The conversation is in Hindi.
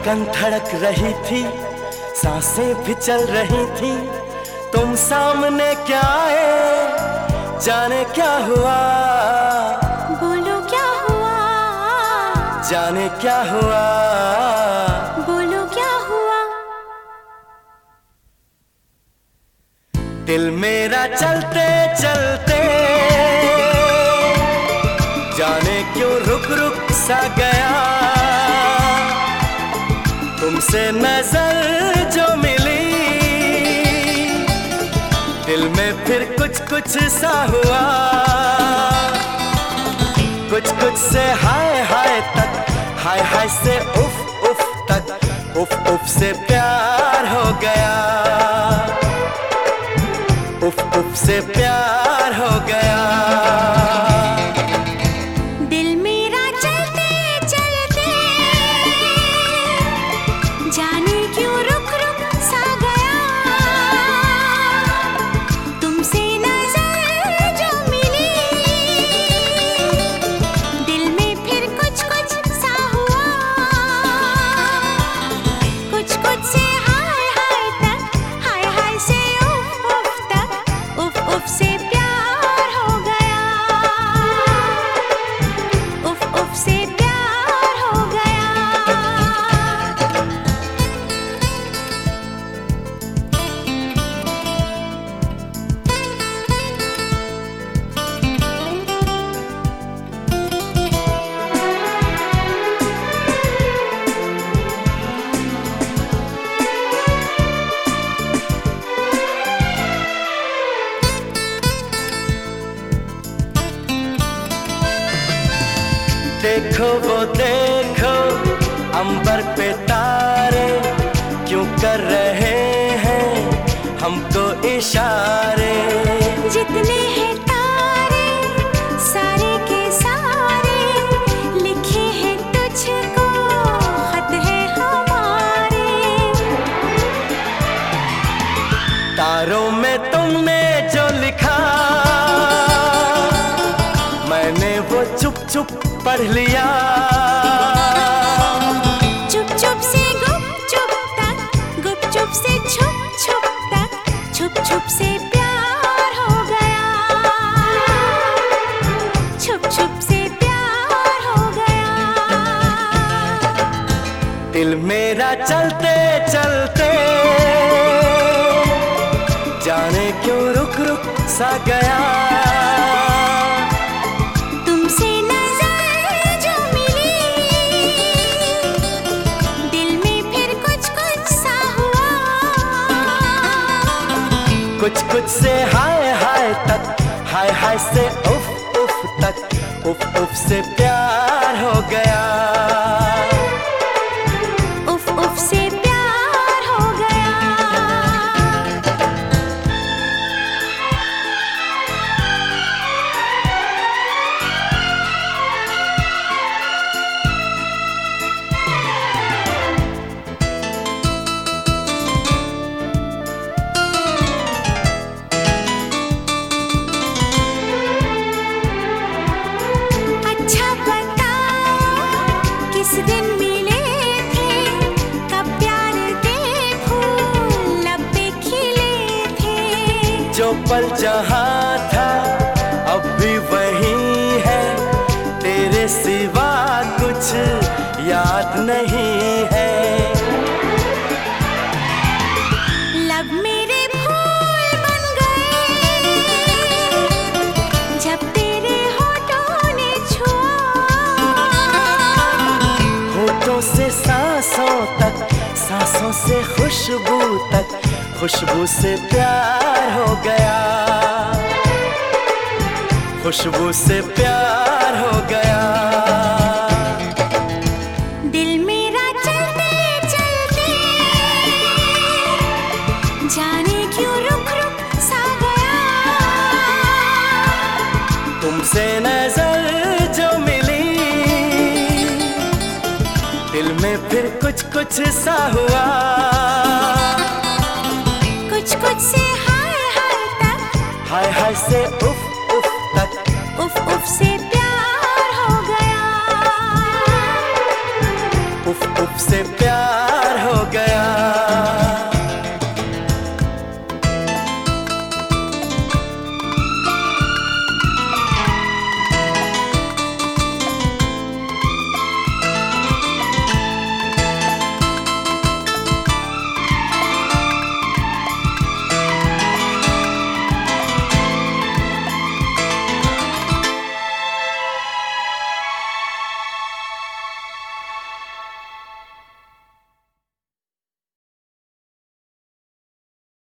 धड़कन धड़क रही थी, सांसें भी चल रही थी, तुम सामने क्या आए, जाने क्या हुआ, बोलो क्या हुआ, जाने क्या हुआ, बोलो क्या हुआ। दिल मेरा चलते चलते जाने क्यों रुक रुक सा गया, तुमसे नजर जो मिली दिल में फिर कुछ कुछ सा हुआ, कुछ कुछ से हाय हाय तक, हाय हाय से उफ उफ तक, उफ उफ से प्यार हो गया, उफ उफ से प्यार हो गया। दिल मेरा चलते चलते जाने क्यों रुक रुक सा गया, तुमसे नजर जो मिली दिल में फिर कुछ कुछ सा हुआ, कुछ कुछ से हाय हाय तक, हाय हाय से उफ उफ तक, उफ उफ से प्यार हो गया, उफ उफ से प्यार हो गया। देखो वो देखो अंबर पे तारे, क्यों कर रहे हैं हमको इशारे, जितने हैं तारे सारे के सारे, लिखे हैं तुझको खत है हमारे, तारों में तुमने जो लिखा मैंने वो चुप चुप पढ़ लिया, चुप चुप से गुप चुप तक, गुप चुप से छुप छुप तक, छुप छुप से प्यार हो गया, छुप छुप से प्यार हो गया। दिल मेरा चलते चलते जाने क्यों रुक रुक सा गया, तुमसे नजर जो मिली दिल में फिर कुछ कुछ सा हुआ, कुछ कुछ से हाय हाय तक, हाय हाय से उफ उफ तक, उफ उफ से प्यार हो गया, उफ उफ से प्यार हो गया। अच्छा बताओ किस दिन मिले थे, कब प्यार के फूल लब पे खिले थे, जो पल जहाँ था अब भी वही है, तेरे सिवा कुछ याद नहीं है, लब मेरे फूल बन गए जब तेरे होठों ने छुआ, होठों से सांसों तक, सांसों से खुशबू तक, खुशबू से प्यार हो गया, खुशबू से प्यार हो गया। दिल मेरा चलते चलते जाने क्यों रुक रुक सा गया, तुमसे नजर जो मिली दिल में फिर कुछ कुछ सा हुआ, कुछ कुछ से हाय हाय तक, हाय हाय से उफ